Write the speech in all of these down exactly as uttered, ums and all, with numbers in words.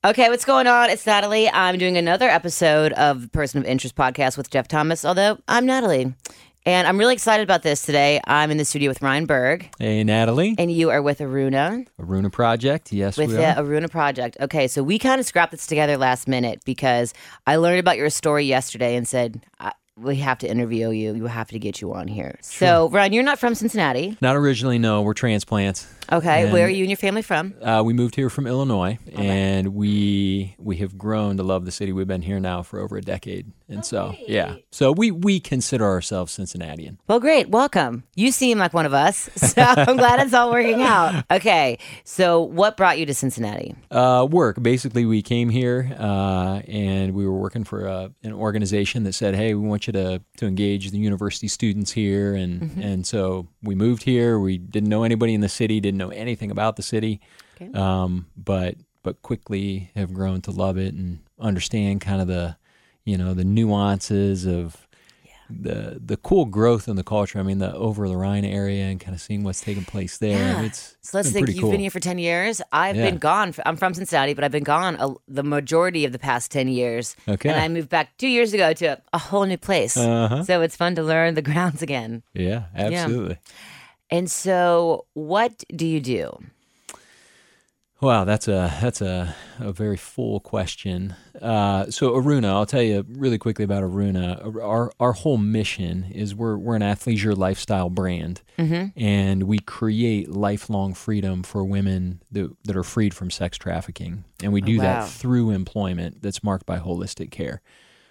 Okay, what's going on? It's Natalie. I'm doing another episode of the Person of Interest podcast with Jeff Thomas, although I'm Natalie. And I'm really excited about this today. I'm in the studio with Ryan Berg. Hey, Natalie. And you are with Aruna. Aruna Project, yes, with we the are. Aruna Project. Okay, so we kind of scrapped this together last minute because I learned about your story yesterday and said, I, we have to interview you. We have to get you on here. Sure. So, Ryan, you're not from Cincinnati. Not originally, no. We're transplants. Okay, And, where are you and your family from? Uh, we moved here from Illinois, Okay. and we we have grown to love the city. We've been here now for over a decade. And so, yeah. So we, we consider ourselves Cincinnatian. Well, great. Welcome. You seem like one of us, so I'm glad it's all working out. Okay, so what brought you to Cincinnati? Uh, work. Basically, we came here, uh, and we were working for a, an organization that said, hey, we want you to, to engage the university students here. And, Mm-hmm. and so we moved here. We didn't know anybody in the city, didn't know anything about the city, Okay. um, but but quickly have grown to love it and understand kind of the, you know, the nuances of the the cool growth in the culture. I mean, the over the Rhine area and kind of seeing what's taking place there. I mean, Yeah. it's So let's been think, pretty you've cool. been here for ten years. I've Yeah. been gone. For, I'm from Cincinnati, but I've been gone a, the majority of the past ten years. Okay. And I moved back two years ago to a, a whole new place. Uh-huh. So it's fun to learn the grounds again. Yeah, absolutely. And so what do you do? Wow, that's a that's a, a very full question. Uh, so Aruna, I'll tell you really quickly about Aruna. Our our whole mission is we're we're an athleisure lifestyle brand, Mm-hmm. and we create lifelong freedom for women that, that are freed from sex trafficking, and we Oh, do wow. that through employment that's marked by holistic care.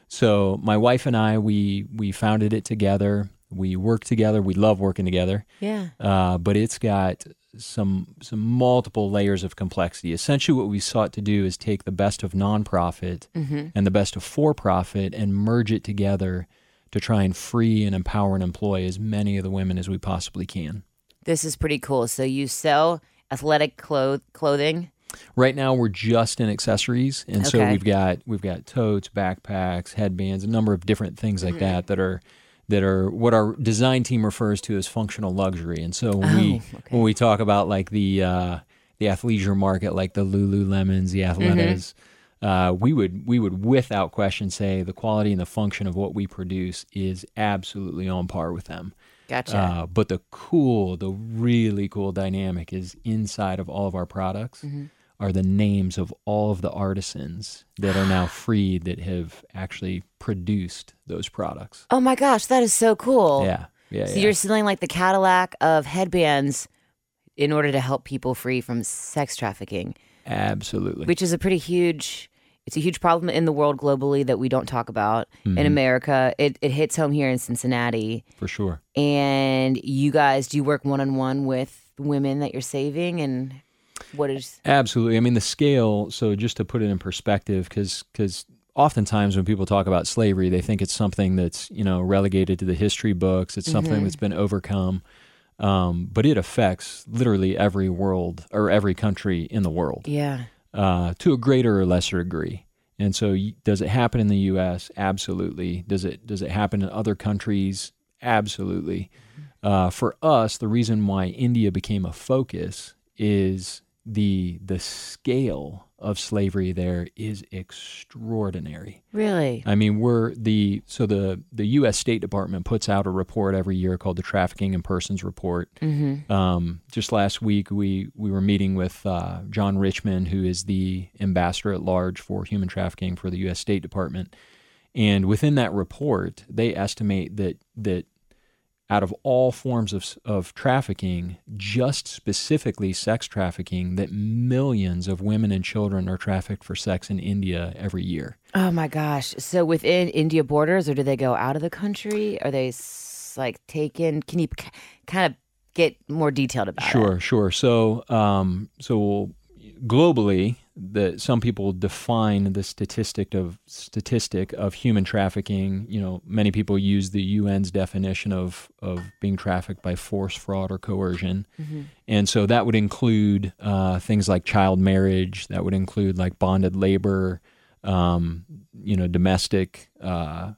So my wife and I, we we founded it together. We work together. We love working together. Yeah. Uh, but it's got some some multiple layers of complexity. Essentially, what we sought to do is take the best of nonprofit Mm-hmm. and the best of for-profit and merge it together to try and free and empower and employ as many of the women as we possibly can. This is pretty cool. So you sell athletic cloth- clothing. Right now, we're just in accessories, and so Okay. we've got we've got totes, backpacks, headbands, a number of different things like that that are. that are what our design team refers to as functional luxury. And so when we Oh, okay. when we talk about like the uh, the athleisure market, like the Lululemons, the Athletas, uh, we would we would without question say the quality and the function of what we produce is absolutely on par with them. Gotcha. Uh, but the cool, the really cool dynamic is inside of all of our products Mm-hmm. are the names of all of the artisans that are now freed that have actually produced those products. Oh my gosh, that is so cool. Yeah, yeah, So yeah. you're selling like the Cadillac of headbands in order to help people free from sex trafficking, Absolutely. which is a pretty huge, it's a huge problem in the world globally that we don't talk about. In Mhm. America, it, it hits home here in Cincinnati. For sure. And you guys, do you work one-on-one with women that you're saving? And what is, Absolutely. I mean, the scale, so just to put it in perspective, because because oftentimes when people talk about slavery, they think it's something that's, you know, relegated to the history books. It's something Mhm. that's been overcome. Um, but it affects literally every world or every country in the world. yeah. Uh, to a greater or lesser degree. And so y- does it happen in the U S? Absolutely. Does it does it happen in other countries? Absolutely. Uh, for us, the reason why India became a focus is the the scale of slavery there is extraordinary. Really? I mean, we're the so the the U S State Department puts out a report every year called the Trafficking in Persons Report. Mm-hmm. Um, just last week, we we were meeting with uh, John Richmond, who is the ambassador at large for human trafficking for the U S State Department, and within that report, they estimate that that out of all forms of of trafficking, just specifically sex trafficking, that millions of women and children are trafficked for sex in India every year. Oh my gosh. So within India borders, or do they go out of the country? Are they s- like taken? Can you k- kind of get more detailed about it? Sure, sure. So, um, so globally, the some people define the statistic of statistic of human trafficking. You know, many people use the U N's definition of of being trafficked by force, fraud, or coercion, Mm-hmm. and so that would include uh, things like child marriage. That would include like bonded labor, um, you know, domestic. Uh,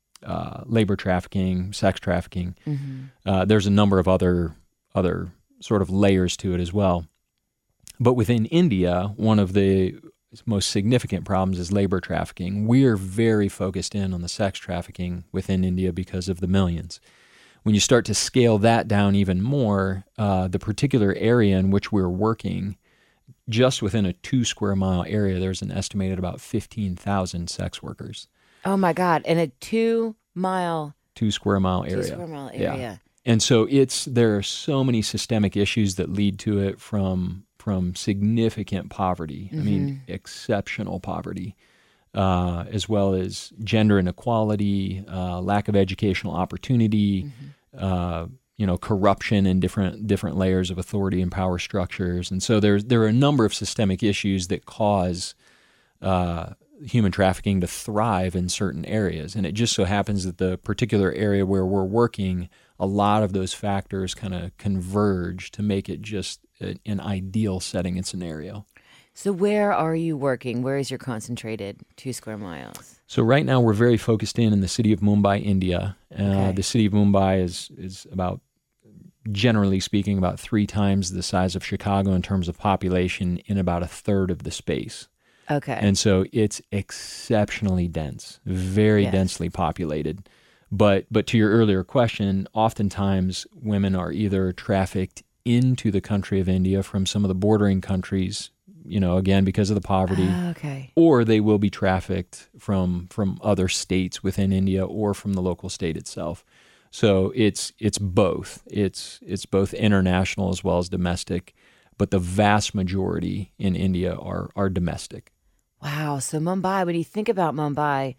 uh, labor trafficking, sex trafficking. Mm-hmm. Uh, there's a number of other other sort of layers to it as well. But within India, one of the most significant problems is labor trafficking. We are very focused in on the sex trafficking within India because of the millions. When you start to scale that down even more, uh, the particular area in which we're working, just within a two square mile area, there's an estimated about fifteen thousand sex workers. Oh my God. In a two mile, two square mile area. Two square mile area. Yeah. And so it's, there are so many systemic issues that lead to it, from, from significant poverty. Mm-hmm. I mean, exceptional poverty, uh, as well as gender inequality, uh, lack of educational opportunity, mm-hmm. uh, you know, corruption in different different layers of authority and power structures. And so there's there are a number of systemic issues that cause uh, human trafficking to thrive in certain areas. And it just so happens that the particular area where we're working, a lot of those factors kind of converge to make it just a, an ideal setting and scenario. So where are you working? Where is your concentrated two square miles? So right now we're very focused in in the city of Mumbai, India. Uh, Okay. The city of Mumbai is is about, generally speaking, about three times the size of Chicago in terms of population, in about a third of the space. Okay. And so it's exceptionally dense, very Yes. densely populated. But but to your earlier question, oftentimes women are either trafficked into the country of India from some of the bordering countries, you know, again, because of the poverty, okay. or they will be trafficked from from other states within India or from the local state itself. So it's it's both. It's it's both international as well as domestic, but the vast majority in India are are domestic. Wow. So Mumbai, when you think about Mumbai,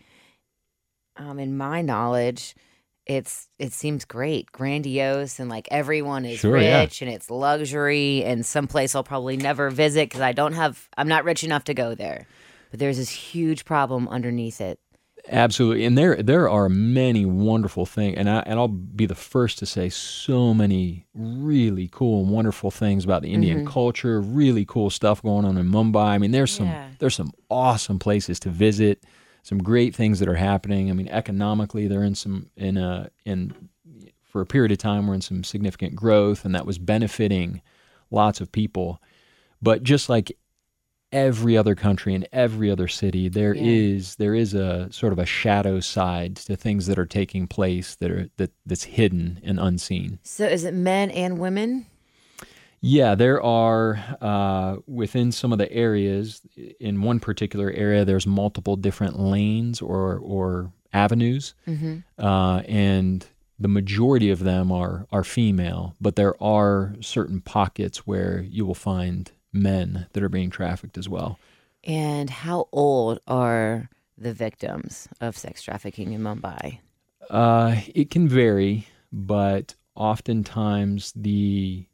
um, in my knowledge, it's it seems great, grandiose, and like everyone is Sure, yeah. rich, and it's luxury, and someplace I'll probably never visit because I don't have, I'm not rich enough to go there. But there's this huge problem underneath it. Absolutely, and there there are many wonderful things, and I and I'll be the first to say so many really cool and wonderful things about the Indian Mhm. culture. Really cool stuff going on in Mumbai. I mean, there's some Yeah. there's some awesome places to visit. Some great things that are happening. I mean, economically, they're in some in a in for a period of time we're in some significant growth, and that was benefiting lots of people. But just like every other country and every other city, there Yeah. is there is a sort of a shadow side to things that are taking place that are that that's hidden and unseen. So is it men and women? Yeah, there are uh, within some of the areas. In one particular area, there's multiple different lanes or or avenues, Mm-hmm. uh, and the majority of them are are female. But there are certain pockets where you will find men that are being trafficked as well. And how old are the victims of sex trafficking in Mumbai? Uh, it can vary, but oftentimes the,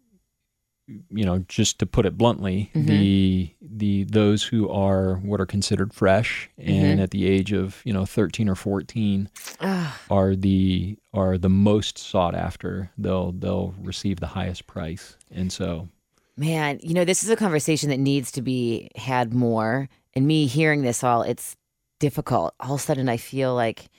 you know, just to put it bluntly, Mhm. the the those who are what are considered fresh and Mhm. at the age of, you know, thirteen or fourteen Ah, are the are the most sought after. They'll they'll receive the highest price, and so man, you know, this is a conversation that needs to be had more. And me hearing this all, it's difficult. All of a sudden, I feel like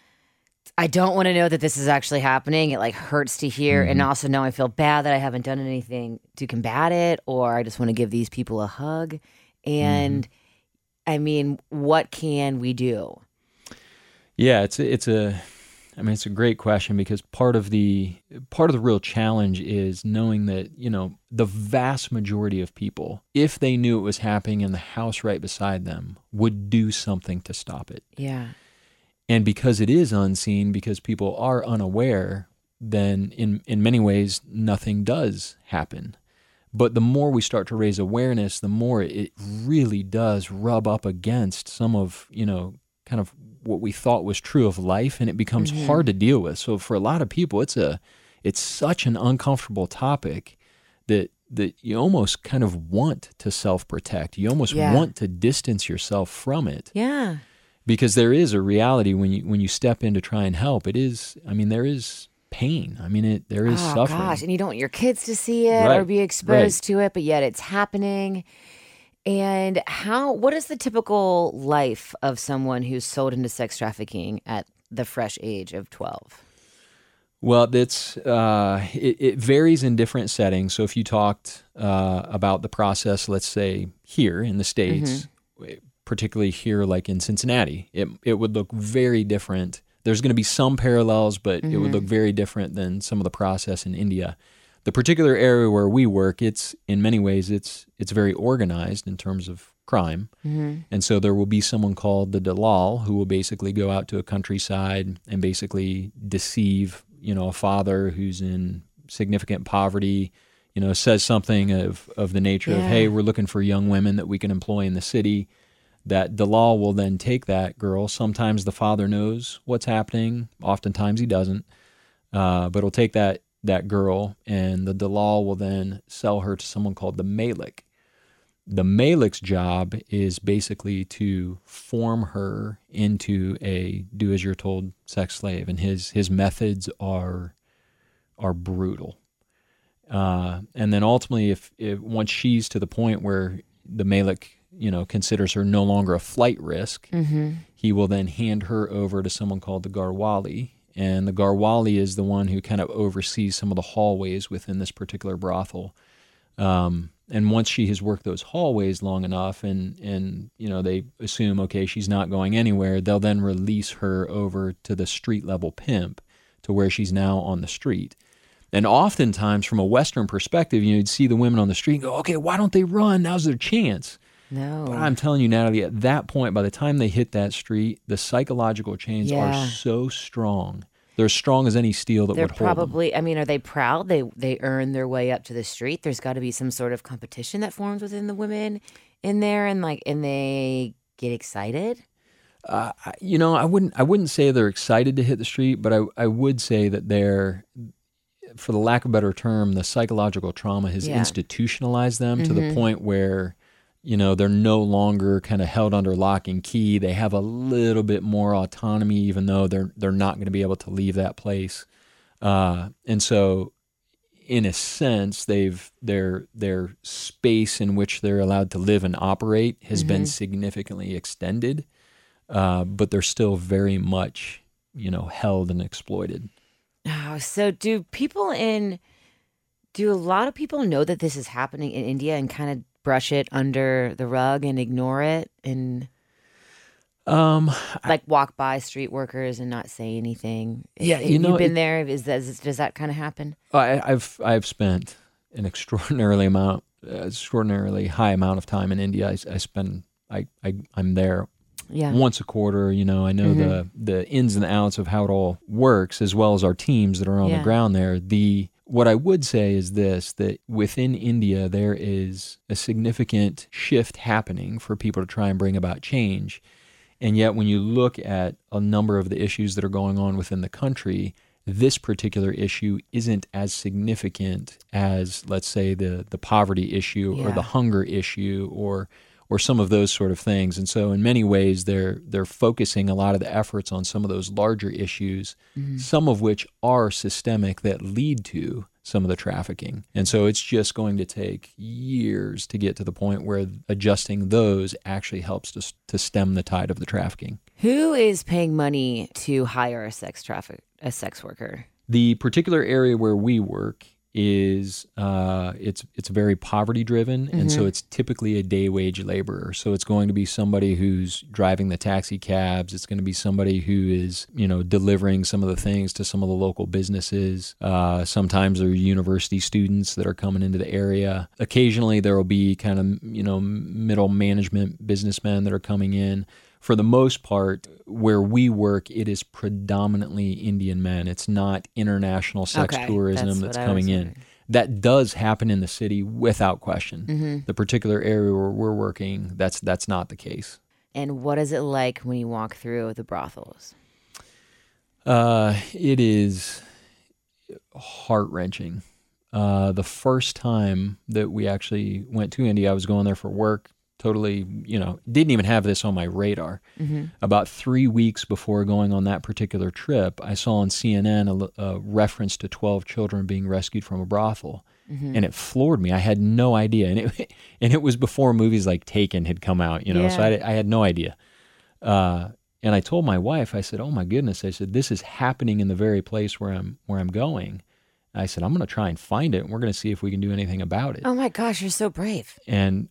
I don't want to know that this is actually happening. It like hurts to hear. And Mhm. also now I feel bad that I haven't done anything to combat it, or I just want to give these people a hug. And I mean, what can we do? yeah, it's a, it's a, I mean, it's a great question, because part of the part of the real challenge is knowing that, you know, the vast majority of people, if they knew it was happening in the house right beside them, would do something to stop it. Yeah. And because it is unseen, because people are unaware, then in in many ways nothing does happen. But the more we start to raise awareness, the more it really does rub up against some of, you know, kind of what we thought was true of life, and it becomes Mhm. hard to deal with. So for a lot of people, it's a it's such an uncomfortable topic that that you almost kind of want to self-protect. You almost Yeah. want to distance yourself from it, Yeah. because there is a reality when you when you step in to try and help. It is, I mean, there is pain. I mean, it there is Oh, suffering. gosh. And you don't want your kids to see it or Right, be exposed to it, but yet it's happening. And how, what is the typical life of someone who's sold into sex trafficking at the fresh age of twelve? Well, it's uh, it, it varies in different settings. So if you talked uh, about the process, let's say here in the States, particularly here, like in Cincinnati, it it would look very different. There's going to be some parallels, but mm-hmm. it would look very different than some of the process in India. The particular area where we work, it's in many ways, it's it's very organized in terms of crime. Mm-hmm. And so there will be someone called the Dalal who will basically go out to a countryside and basically deceive, you know, a father who's in significant poverty, you know, says something of, of the nature yeah. of, hey, we're looking for young women that we can employ in the city. That Dalal will then take that girl. Sometimes the father knows what's happening. Oftentimes he doesn't. Uh, but he'll take that that girl, and the Dalal will then sell her to someone called the Malik. The Malik's job is basically to form her into a do-as-you're-told sex slave, and his his methods are are brutal. Uh, and then ultimately, if, if once she's to the point where the Malik, you know, considers her no longer a flight risk, mm-hmm. he will then hand her over to someone called the Garwali. And the Garwali is the one who kind of oversees some of the hallways within this particular brothel. Um, and once she has worked those hallways long enough and, and, you know, they assume, okay, she's not going anywhere, they'll then release her over to the street-level pimp to where she's now on the street. And oftentimes, from a Western perspective, you know, you'd see the women on the street and go, okay, why don't they run? Now's their chance. No. But I'm telling you, Natalie, at that point, by the time they hit that street, the psychological chains yeah. are so strong. They're as strong as any steel that They're would hold them. probably, I mean, are they proud? They they earn their way up to the street. There's got to be some sort of competition that forms within the women in there, and like, and they get excited. Uh, you know, I wouldn't I wouldn't say they're excited to hit the street, but I I would say that they're, for the lack of a better term, the psychological trauma has yeah. institutionalized them mm-hmm. to the point where, you know, they're no longer kind of held under lock and key. They have a little bit more autonomy, even though they're they're not going to be able to leave that place. Uh, and so, in a sense, they've their their space in which they're allowed to live and operate has mm-hmm. been significantly extended, uh, but they're still very much, you know, held and exploited. Oh, so do people in do a lot of people know that this is happening in India and kind of brush it under the rug and ignore it and um, like walk by street workers and not say anything? Yeah, Have you know, you been it, there? Is that, is, does that kind of happen? I, I've I've spent an extraordinarily amount, uh, extraordinarily high amount of time in India. I, I spend I, I I'm there yeah. once a quarter. You know, I know mm-hmm. the the ins and outs of how it all works, as well as our teams that are on yeah. the ground there. The What I would say is this, that within India, there is a significant shift happening for people to try and bring about change. And yet when you look at a number of the issues that are going on within the country, this particular issue isn't as significant as, let's say, the, the poverty issue yeah. or the hunger issue or or some of those sort of things. And so in many ways, they're they're focusing a lot of the efforts on some of those larger issues, mm-hmm. some of which are systemic that lead to some of the trafficking. And so it's just going to take years to get to the point where adjusting those actually helps to, to stem the tide of the trafficking. Who is paying money to hire a sex traffic, a sex worker? The particular area where we work is uh, it's it's very poverty driven, mm-hmm. and so it's typically a day wage laborer. So it's going to be somebody who's driving the taxi cabs. It's going to be somebody who is, you know, delivering some of the things to some of the local businesses. Uh, sometimes they're university students that are coming into the area. Occasionally there will be kind of, you know, middle management businessmen that are coming in. For the most part, where we work, it is predominantly Indian men. It's not international sex okay, tourism that's, that's that's coming in. That does happen in the city without question. Mm-hmm. The particular area where we're working, that's that's not the case. And what is it like when you walk through the brothels? Uh, it is heart-wrenching. Uh, the first time that we actually went to India, I was going there for work. Totally, you know, didn't even have this on my radar. Mm-hmm. About three weeks before going on that particular trip, I saw on C N N a, a reference to twelve children being rescued from a brothel, mm-hmm. and it floored me. I had no idea, and it and it was before movies like Taken had come out, you know, yeah. so I, I had no idea. Uh, and I told my wife, I said, "Oh my goodness!" I said, "This is happening in the very place where I'm where I'm going." I said, "I'm going to try and find it, and we're going to see if we can do anything about it." Oh my gosh, you're so brave. And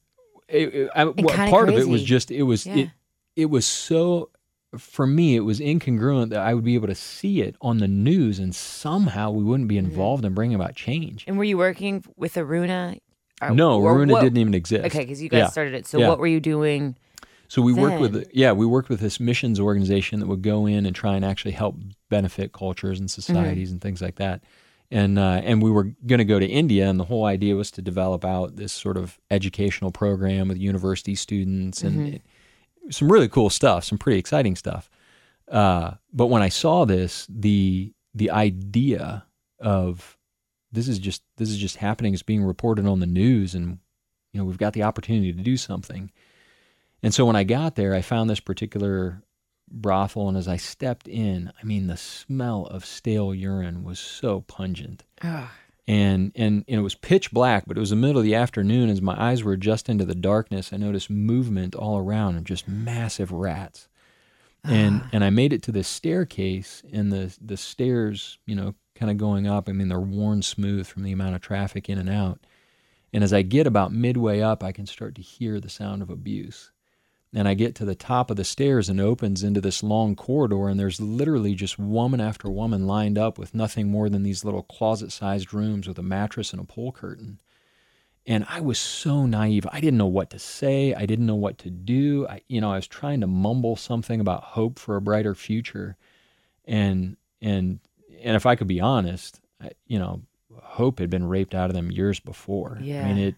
it, it, I, well, kinda part of it was crazy. just it was Yeah. it it was so for me it was incongruent that I would be able to see it on the news and somehow we wouldn't be involved in bringing about change. And were you working with Aruna? Or- No, or Aruna what- didn't even exist. Okay, because you guys Yeah. started it. So Yeah. what were you doing? So we worked then? with yeah we worked with this missions organization that would go in and try and actually help benefit cultures and societies and things like that. And uh, and we were going to go to India, and the whole idea was to develop out this sort of educational program with university students and it, some really cool stuff, some pretty exciting stuff. Uh, but when I saw this, the the idea of this is just this is just happening, it's being reported on the news, and you know we've got the opportunity to do something. And so when I got there, I found this particular brothel, and as I stepped in, I mean, the smell of stale urine was so pungent. Ugh. And, and and it was pitch black, but it was the middle of the afternoon. As my eyes were adjusting into the darkness, I noticed movement all around and just massive rats. And and I made it to this staircase, and the the stairs, you know, kind of going up. I mean, they're worn smooth from the amount of traffic in and out. And as I get about midway up, I can start to hear the sound of abuse. And I get to the top of the stairs and it opens into this long corridor, and there's literally just woman after woman lined up with nothing more than these little closet-sized rooms with a mattress and a pole curtain. And I was so naive. I didn't know what to say. I didn't know what to do. I, you know, I was trying to mumble something about hope for a brighter future. And and and if I could be honest, I, you know, hope had been raped out of them years before. Yeah. I mean, it.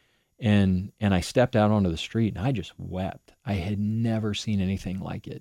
And and I stepped out onto the street and I just wept. I had never seen anything like it.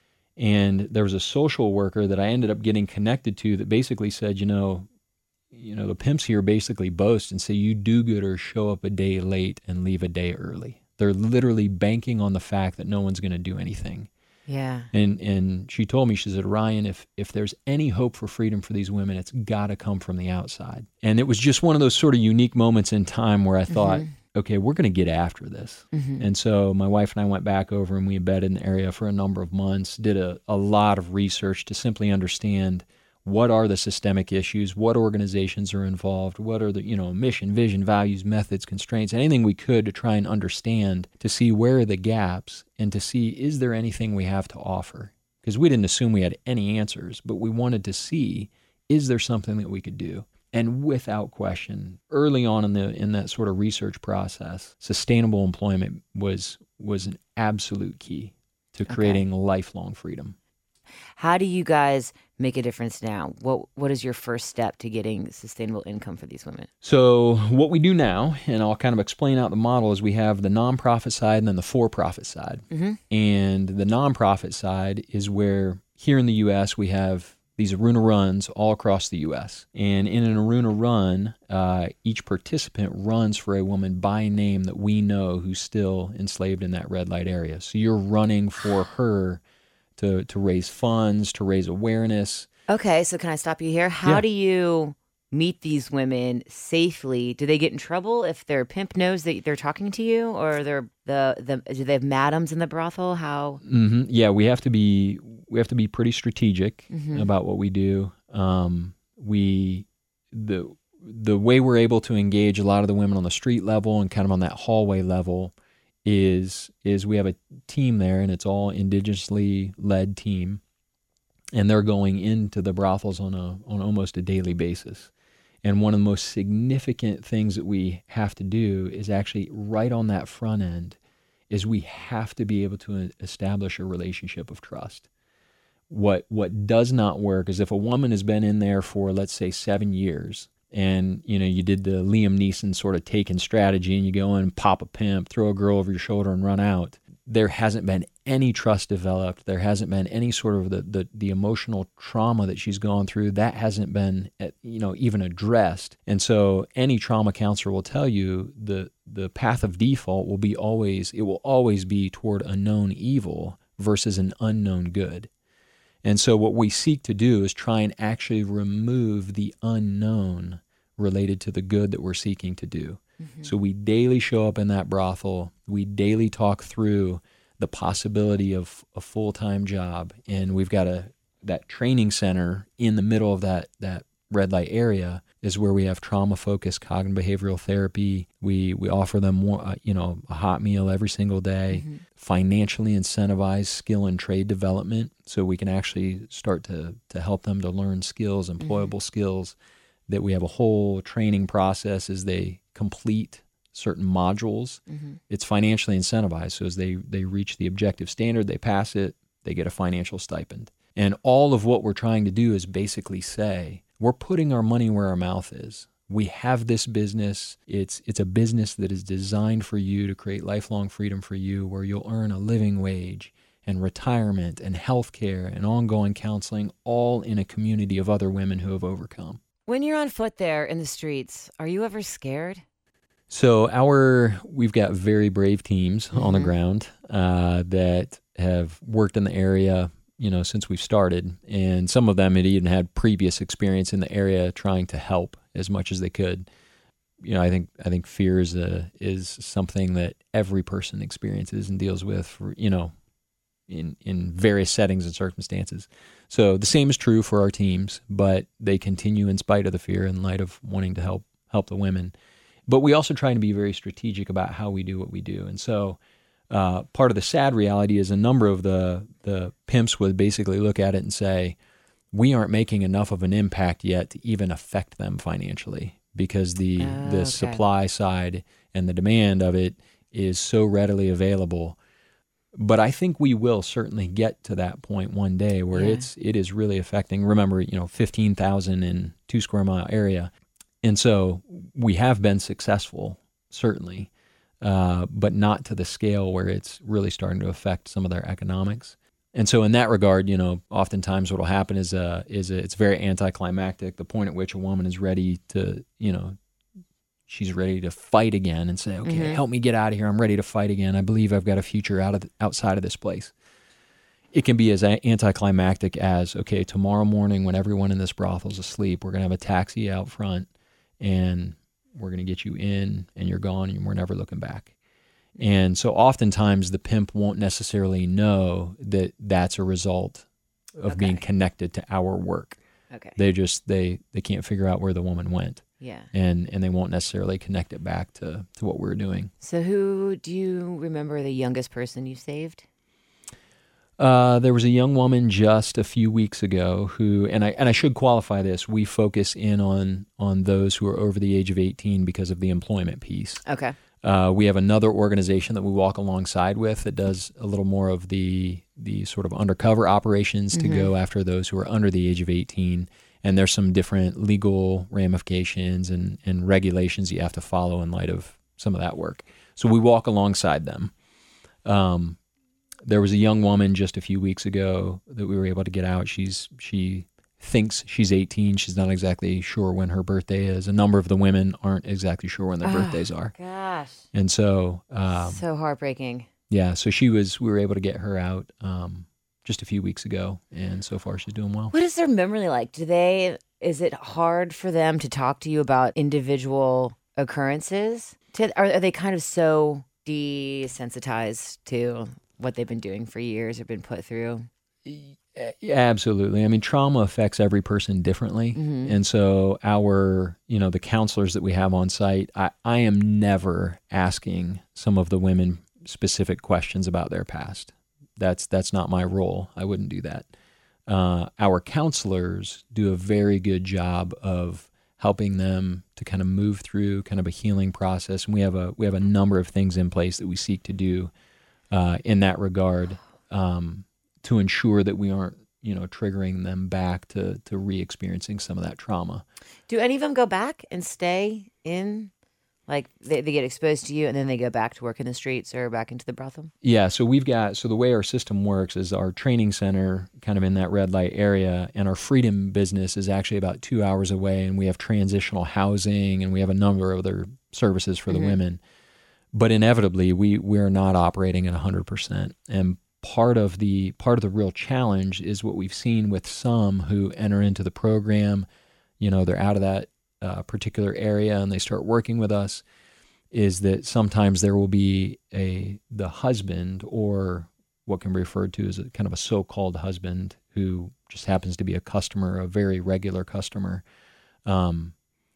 And there was a social worker that I ended up getting connected to that basically said, you know, you know, the pimps here basically boast and say you do-gooders show up a day late and leave a day early. They're literally banking on the fact that no one's going to do anything. Yeah. And and she told me, she said, Ryan, if if there's any hope for freedom for these women, it's got to come from the outside. And it was just one of those sort of unique moments in time where I thought, okay, we're going to get after this. Mm-hmm. And so my wife and I went back over and we embedded in the area for a number of months, did a, a lot of research to simply understand what are the systemic issues, what organizations are involved, what are the, you know, mission, vision, values, methods, constraints, anything we could to try and understand, to see where are the gaps and to see, is there anything we have to offer? Because we didn't assume we had any answers, but we wanted to see, is there something that we could do? And without question, early on in the in that sort of research process, sustainable employment was was an absolute key to creating lifelong freedom. How do you guys make a difference now? What What is your first step to getting sustainable income for these women? So what we do now, and I'll kind of explain out the model, is we have the nonprofit side and then the for-profit side. Mm-hmm. And the nonprofit side is where here in the U S we have these Aruna runs all across the U S. And in an Aruna run, uh, each participant runs for a woman by name that we know who's still enslaved in that red light area. So you're running for her to to raise funds, to raise awareness. Okay, so can I stop you here? How Yeah. do you meet these women safely? Do they get in trouble if their pimp knows that they're talking to you, or they're the the do they have madams in the brothel? How? hmm Yeah, we have to be we have to be pretty strategic Mhm. about what we do. Um, we the the way we're able to engage a lot of the women on the street level and kind of on that hallway level is is we have a team there, and it's all indigenously led team, and they're going into the brothels on a on almost a daily basis. And one of the most significant things that we have to do is actually right on that front end is we have to be able to establish a relationship of trust. What what does not work is if a woman has been in there for, let's say, seven years, and you know you did the Liam Neeson sort of taken strategy, and you go in, pop a pimp, throw a girl over your shoulder, and run out. There hasn't been any trust developed. There hasn't been any sort of the, the, the emotional trauma that she's gone through. That hasn't been, you know, even addressed. And so any trauma counselor will tell you the the path of default will be always, it will always be toward a known evil versus an unknown good. And so what we seek to do is try and actually remove the unknown related to the good that we're seeking to do. Mm-hmm. So we daily show up in that brothel. We daily talk through the possibility of a full-time job, and we've got a that training center in the middle of that that red light area is where we have trauma-focused cognitive behavioral therapy. We we offer them more, uh, you know, a hot meal every single day, mm-hmm. financially incentivized skill and trade development, so we can actually start to to help them to learn skills, employable mm-hmm. skills. That we have a whole training process as they complete certain modules. Mm-hmm. It's financially incentivized, so as they they reach the objective standard, they pass it, they get a financial stipend. And all of what we're trying to do is basically say, we're putting our money where our mouth is. We have this business. It's it's a business that is designed for you to create lifelong freedom for you, where you'll earn a living wage and retirement and health care and ongoing counseling, all in a community of other women who have overcome. When you're on foot there in the streets, are you ever scared? So our we've got very brave teams mm-hmm. on the ground uh, that have worked in the area, you know, since we've started, and some of them had even had previous experience in the area trying to help as much as they could. You know, I think I think fear is a, is something that every person experiences and deals with, for, you know, in in various settings and circumstances. So the same is true for our teams, but they continue in spite of the fear in light of wanting to help help the women. But we also try to be very strategic about how we do what we do. And so uh, part of the sad reality is a number of the the pimps would basically look at it and say, we aren't making enough of an impact yet to even affect them financially, because the oh, the okay. supply side and the demand of it is so readily available. But I think we will certainly get to that point one day where yeah. it's it is really affecting. Remember, you know, fifteen thousand in two square mile area. And so we have been successful, certainly, uh, but not to the scale where it's really starting to affect some of their economics. And so in that regard, you know, oftentimes what will happen is uh, is a, it's very anticlimactic, the point at which a woman is ready to, you know, she's ready to fight again and say, okay, mm-hmm. help me get out of here. I'm ready to fight again. I believe I've got a future out of the, outside of this place. It can be as anticlimactic as, okay, tomorrow morning when everyone in this brothel is asleep, we're going to have a taxi out front, and we're going to get you in, and you're gone, and we're never looking back. And so oftentimes the pimp won't necessarily know that that's a result of okay. being connected to our work. Okay. They just, they they can't figure out where the woman went. Yeah. And and they won't necessarily connect it back to, to what we're doing. So who, do you remember the youngest person you saved? Uh, there was a young woman just a few weeks ago who, and I and I should qualify this, we focus in on on those who are over the age of eighteen because of the employment piece. Okay. Uh, we have another organization that we walk alongside with that does a little more of the the sort of undercover operations to mm-hmm. go after those who are under the age of eighteen. And there's some different legal ramifications and, and regulations you have to follow in light of some of that work. So we walk alongside them. Um, there was a young woman just a few weeks ago that we were able to get out. She's she thinks she's eighteen. She's not exactly sure when her birthday is. A number of the women aren't exactly sure when their oh, birthdays are. Gosh. And so... Um, so heartbreaking. Yeah, so she was, we were able to get her out um, just a few weeks ago, and so far she's doing well. What is their memory like? Do they, is it hard for them to talk to you about individual occurrences? To, are, are they kind of so desensitized to what they've been doing for years or been put through? Yeah, absolutely. I mean, trauma affects every person differently. Mm-hmm. And so our, you know, the counselors that we have on site, I, I am never asking some of the women specific questions about their past. That's that's not my role. I wouldn't do that. Uh, our counselors do a very good job of helping them to kind of move through kind of a healing process. And we have a we have a number of things in place that we seek to do uh, in that regard um, to ensure that we aren't, you know, triggering them back to to re-experiencing some of that trauma. Do any of them go back and stay in? Like they, they get exposed to you and then they go back to work in the streets or back into the brothel? Yeah, so we've got, so the way our system works is our training center kind of in that red light area, and our freedom business is actually about two hours away, and we have transitional housing and we have a number of other services for the mm-hmm. women. But inevitably, we, we're not operating at one hundred percent. And part of the part of the real challenge is what we've seen with some who enter into the program, you know, they're out of that Uh, particular area and they start working with us, is that sometimes there will be a the husband, or what can be referred to as a kind of a so-called husband, who just happens to be a customer, a very regular customer, um,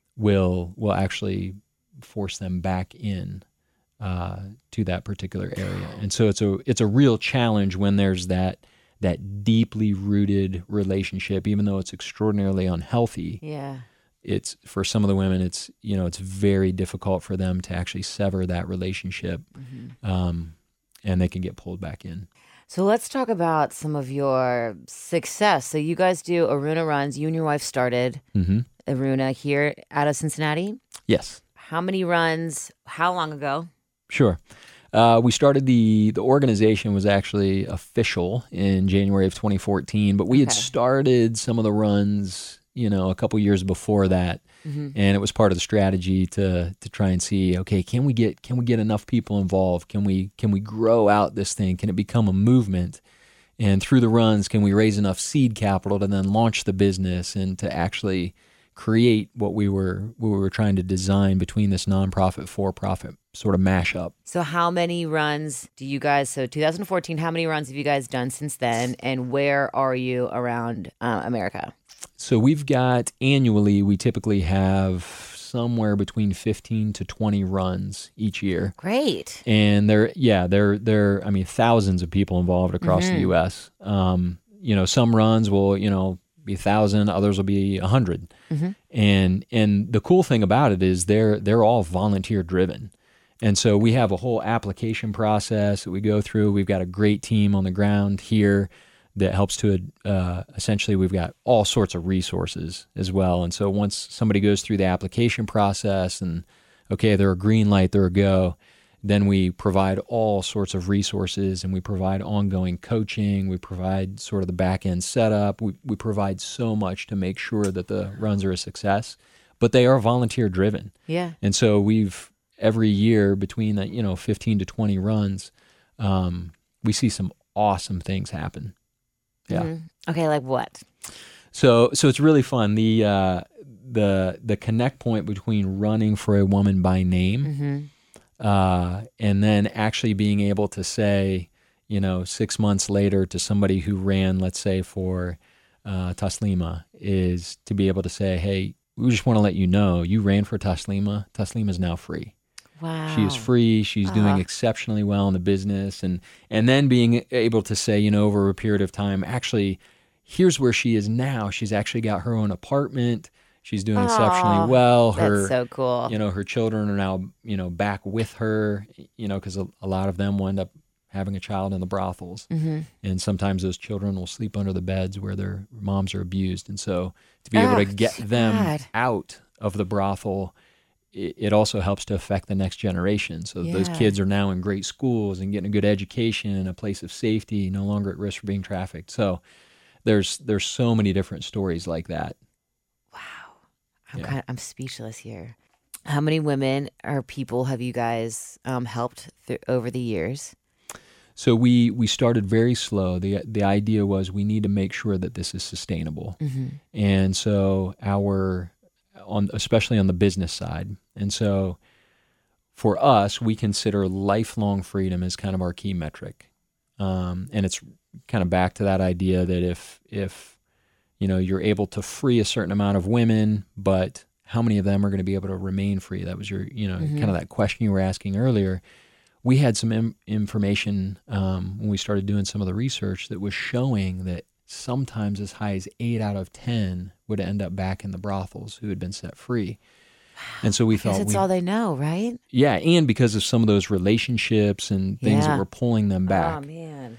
will will actually force them back in uh, to that particular area. And so it's a it's a real challenge when there's that that deeply rooted relationship, even though it's extraordinarily unhealthy. Yeah. It's for some of the women, it's, you know, it's very difficult for them to actually sever that relationship, mm-hmm. um, and they can get pulled back in. So let's talk about some of your success. So you guys do Aruna Runs. You and your wife started mm-hmm. Aruna here out of Cincinnati. Yes. How many runs? How long ago? Sure. Uh, we started the, the organization was actually official in January of twenty fourteen, but we okay. had started some of the runs, you know, a couple years before that. Mm-hmm. And it was part of the strategy to to try and see, okay, can we get can we get enough people involved? Can we can we grow out this thing? Can it become a movement? And through the runs, can we raise enough seed capital to then launch the business and to actually create what we were what we were trying to design between this nonprofit for-profit sort of mashup. So how many runs do you guys, so two thousand fourteen, how many runs have you guys done since then, and where are you around uh, America? So we've got annually, we typically have somewhere between fifteen to twenty runs each year. Great. And there, yeah, there, there, I mean, thousands of people involved across mm-hmm. the U S. Um, you know, some runs will, you know, be a thousand, others will be a hundred. Mm-hmm. And, and the cool thing about it is they're, they're all volunteer driven. And so we have a whole application process that we go through. We've got a great team on the ground here that helps to, uh, essentially we've got all sorts of resources as well. And so once somebody goes through the application process and, okay, they're a green light, they're a go, then we provide all sorts of resources, and we provide ongoing coaching. We provide sort of the back end setup. We, we provide so much to make sure that the runs are a success, but they are volunteer driven. Yeah. And so we've, every year between that, you know, fifteen to twenty runs, um, we see some awesome things happen. Yeah. Mm-hmm. Okay. Like what? So, so it's really fun. The, uh, the, the connect point between running for a woman by name, mm-hmm. uh, and then actually being able to say, you know, six months later to somebody who ran, let's say for, uh, Taslima, is to be able to say, hey, we just want to let you know you ran for Taslima. Taslima is now free. Wow. She is free. She's uh-huh. doing exceptionally well in the business. And, and then being able to say, you know, over a period of time, actually, here's where she is now. She's actually got her own apartment. She's doing oh, exceptionally well. Her, that's so cool. You know, her children are now, you know, back with her, you know, because a, a lot of them will end up having a child in the brothels. Mm-hmm. And sometimes those children will sleep under the beds where their moms are abused. And so to be oh, able to get them God. out of the brothel, it, it also helps to affect the next generation. So yeah. those kids are now in great schools and getting a good education and a place of safety, no longer at risk for being trafficked. So there's there's so many different stories like that. Wow. I'm yeah. kind of, I'm speechless here. How many women or people have you guys um, helped th- over the years? So we we started very slow. The the idea was we need to make sure that this is sustainable. Mm-hmm. And so our on especially on the business side. And so for us, we consider lifelong freedom as kind of our key metric. Um, and it's kind of back to that idea that if if you know you're able to free a certain amount of women, but how many of them are going to be able to remain free? That was your, you know, mm-hmm. kind of that question you were asking earlier. We had some im- information um, when we started doing some of the research that was showing that sometimes as high as eight out of ten would end up back in the brothels who had been set free. And so we thought it's we, all they know, right? Yeah, and because of some of those relationships and things yeah. that were pulling them back. Oh man!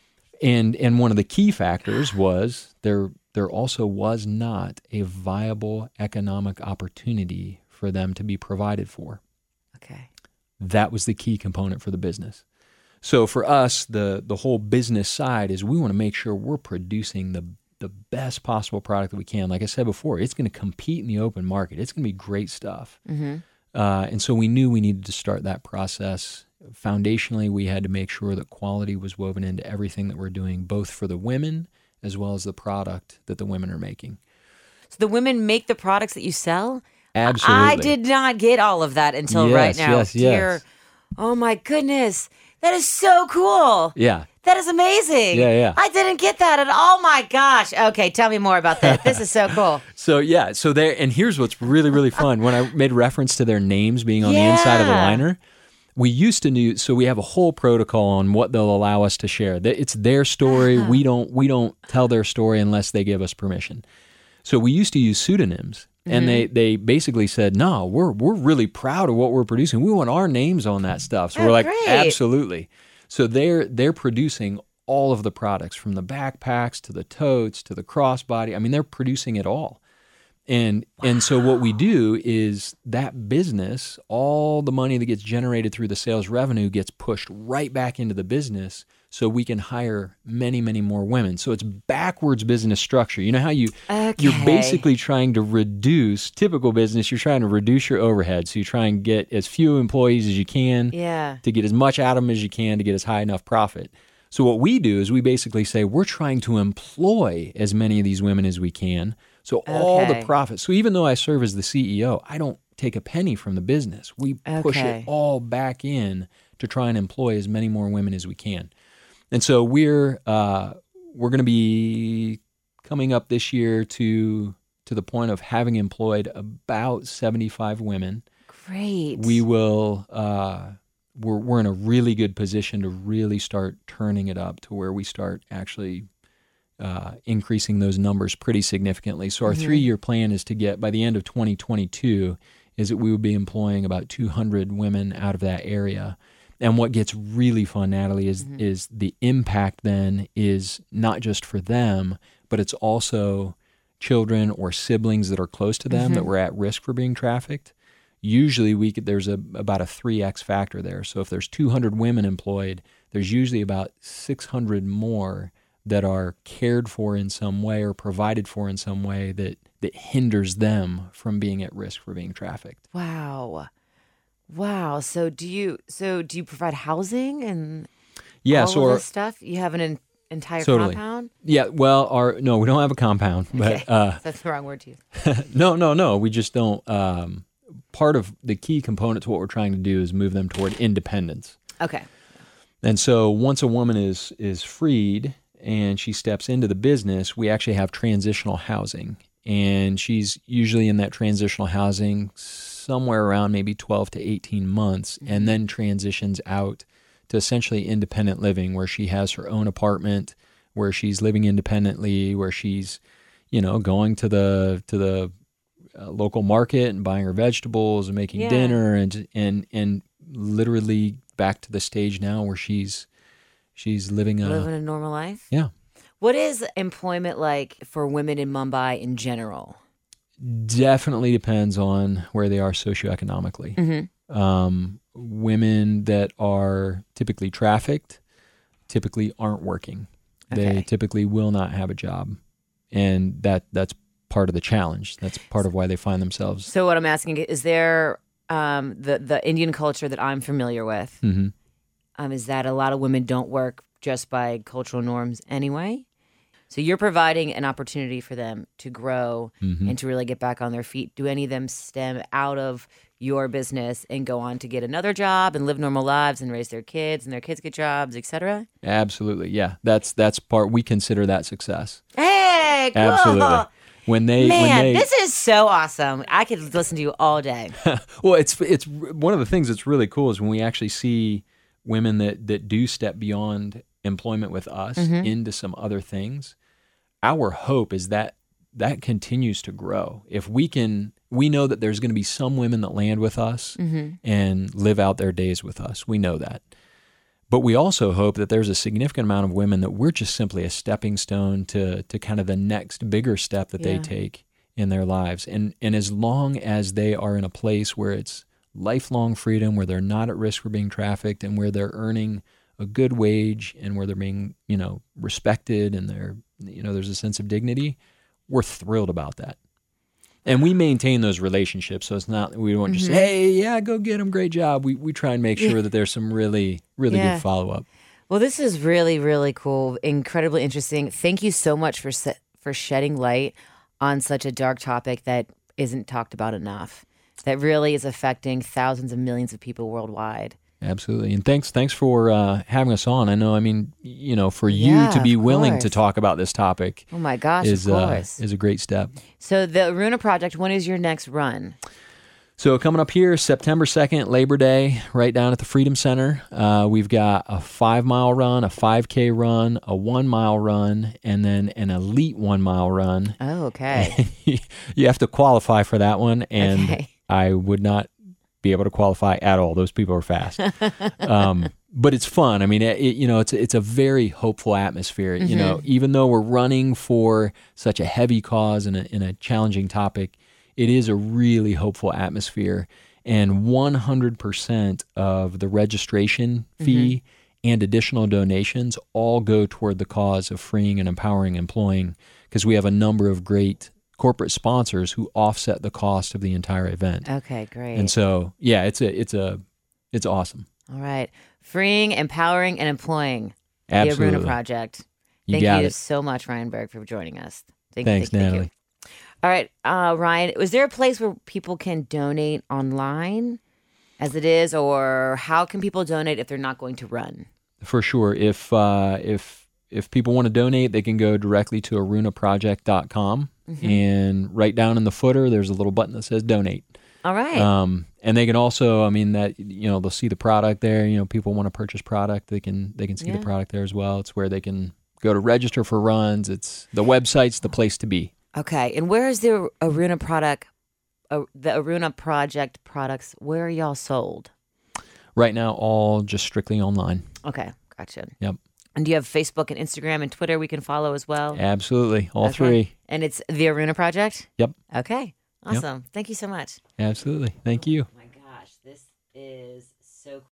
And and one of the key factors was there there also was not a viable economic opportunity for them to be provided for. Okay. That was the key component for the business. So for us, the the whole business side is we want to make sure we're producing the the best possible product that we can. Like I said before, it's going to compete in the open market. It's going to be great stuff. Mm-hmm. Uh, and so we knew we needed to start that process. Foundationally, we had to make sure that quality was woven into everything that we're doing, both for the women as well as the product that the women are making. So the women make the products that you sell? Absolutely. I did not get all of that until yes, right now. Yes, yes, Dear, oh my goodness. That is so cool. Yeah. That is amazing. Yeah, yeah. I didn't get that at all. Oh my gosh. Okay, tell me more about that. This is so cool. So yeah, so there, and here's what's really, really fun. When I made reference to their names being on Yeah. the inside of the liner, we used to do, so we have a whole protocol on what they'll allow us to share. It's their story. Uh-huh. We don't we don't tell their story unless they give us permission. So we used to use pseudonyms. And they, they basically said, no, we're we're really proud of what we're producing. We want our names on that stuff. So Oh, we're like, great. absolutely. So they're they're producing all of the products, from the backpacks to the totes to the crossbody. I mean, they're producing it all. And and so what we do is that business, all the money that gets generated through the sales revenue gets pushed right back into the business so we can hire many, many more women. So it's backwards business structure. You know how you, Okay. you're basically trying to reduce, typical business, you're trying to reduce your overhead. So you try and get as few employees as you can Yeah. to get as much out of them as you can to get as high enough profit. So what we do is we basically say we're trying to employ as many of these women as we can. So all the Okay. profit. So even though I serve as the C E O, I don't take a penny from the business. We push Okay. it all back in to try and employ as many more women as we can. And so we're uh, we're going to be coming up this year to to the point of having employed about seventy-five women. Great. We will. Uh, we're we're in a really good position to really start turning it up to where we start actually uh, increasing those numbers pretty significantly. So our Mhm. three-year plan is to get, by the end of twenty twenty-two, is that we will be employing about two hundred women out of that area. And what gets really fun, Natalie, is Mhm. is the impact then is not just for them, but it's also children or siblings that are close to them Mhm. that were at risk for being trafficked. Usually we could, there's a about a three X factor there. So if there's two hundred women employed, there's usually about six hundred more that are cared for in some way or provided for in some way that, that hinders them from being at risk for being trafficked. Wow. Wow. So do you so do you provide housing and Yeah, all so of our, this stuff? You have an en- entire Totally. compound? yeah, well, our no, we don't have a compound, but Okay. uh, That's the wrong word to use. no, no, no, we just don't. Um, part of the key component to what we're trying to do is move them toward independence. Okay. And so once a woman is is freed and she steps into the business, we actually have transitional housing. And she's usually in that transitional housing somewhere around maybe twelve to eighteen months, and then transitions out to essentially independent living, where she has her own apartment, where she's living independently, where she's, you know, going to the to the uh, local market and buying her vegetables and making Yeah. dinner, and and and literally back to the stage now where she's she's living a Living a normal life? yeah. What is employment like for women in Mumbai in general? Definitely depends on where they are socioeconomically. Mm-hmm. Um, women that are typically trafficked typically aren't working. They Okay. typically will not have a job, and that that's part of the challenge. That's part of why they find themselves. So what I'm asking is there um, the the Indian culture that I'm familiar with, hmm um, is that a lot of women don't work just by cultural norms anyway. So you're providing an opportunity for them to grow hmm and to really get back on their feet. Do any of them stem out of your business and go on to get another job and live normal lives and raise their kids and their kids get jobs, et cetera? Absolutely, yeah. That's that's part. We consider that success. Hey, cool. Absolutely. When they Man, when they this is so awesome. I could listen to you all day. well, it's it's one of the things that's really cool is when we actually see women that that do step beyond employment with us Mhm. into some other things. Our hope is that that continues to grow. If we can, we know that there's going to be some women that land with us Mm-hmm. and live out their days with us. We know that. But we also hope that there's a significant amount of women that we're just simply a stepping stone to to kind of the next bigger step that they Yeah. take in their lives. And and as long as they are in a place where it's lifelong freedom, where they're not at risk for being trafficked, and where they're earning a good wage, and where they're being, you know, respected, and they're, you know, there's a sense of dignity, we're thrilled about that. And we maintain those relationships, so it's not, we don't just Mhm. say, hey, yeah, go get them, great job. We we try and make sure that there's some really, really Yeah. good follow-up. Well, this is really, really cool, incredibly interesting. Thank you so much for se- for shedding light on such a dark topic that isn't talked about enough, that really is affecting thousands of millions of people worldwide. Absolutely. And thanks thanks for uh, having us on. I know, I mean, you know, for Yeah, you to be of willing course. to talk about this topic Oh my gosh, is of uh, course. is a great step. So the Aruna Project, when is your next run? So coming up here, September second, Labor Day, right down at the Freedom Center. Uh, we've got a five-mile run, a five K run, a one-mile run, and then an elite one-mile run. Oh, okay. You have to qualify for that one, and Okay. I would not be able to qualify at all. Those people are fast. um, but it's fun. I mean, it, you know, it's it's a very hopeful atmosphere. Mm-hmm. You know, even though we're running for such a heavy cause and a, and a challenging topic, it is a really hopeful atmosphere. And one hundred percent of the registration fee mm-hmm. and additional donations all go toward the cause of freeing and empowering employing, because we have a number of great corporate sponsors who offset the cost of the entire event. Okay, great. And so, yeah, it's a it's a it's awesome. All right. Freeing, empowering, and employing. Absolutely. The Aruna Project. You Thank got you it. so much, Ryan Berg, for joining us. Thank, Thanks, thank, thank Natalie. you. All right, uh, Ryan, was there a place where people can donate online as it is, or how can people donate if they're not going to run? For sure. If uh, if if people want to donate, they can go directly to aruna project dot com, mm-hmm. and right down in the footer, there's a little button that says donate. All right. Um, and they can also, I mean, that you know, they'll see the product there. You know, people want to purchase product, they can they can see Yeah. the product there as well. It's where they can go to register for runs. It's the website's the place to be. Okay, and where is the Aruna product, uh, the Aruna Project products? Where are y'all sold? Right now, all just strictly online. Okay, gotcha. Yep. And do you have Facebook and Instagram and Twitter we can follow as well? Absolutely, all Okay. three. And it's the Aruna Project? Yep. Okay, awesome. Thank you so much. Absolutely. Thank you. Oh my gosh, this is so cool.